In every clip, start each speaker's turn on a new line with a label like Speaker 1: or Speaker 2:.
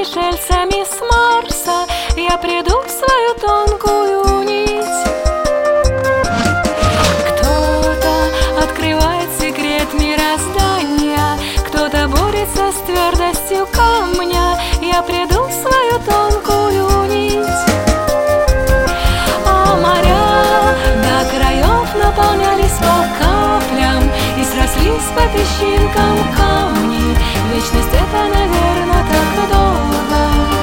Speaker 1: пришельцами с Марса я приду в свою тонкую нить. Кто-то открывает секрет мироздания, кто-то борется с твердостью камня. Я приду в свою тонкую нить. А моря до краев наполнялись по каплям и срослись по песчинкам камни. Вечность — это, наверное, так долго.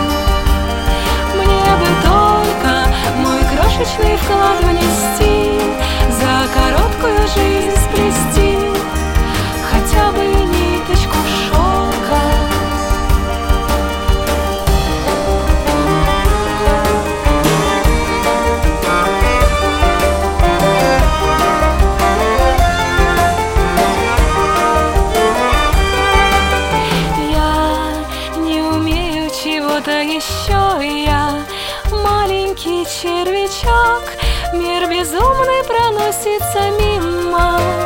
Speaker 1: Мне бы только мой крошечный вклад внести, за короткую жизнь сплести хотя бы ниточку шелка. Чего-то еще я маленький червячок, мир безумный проносится мимо.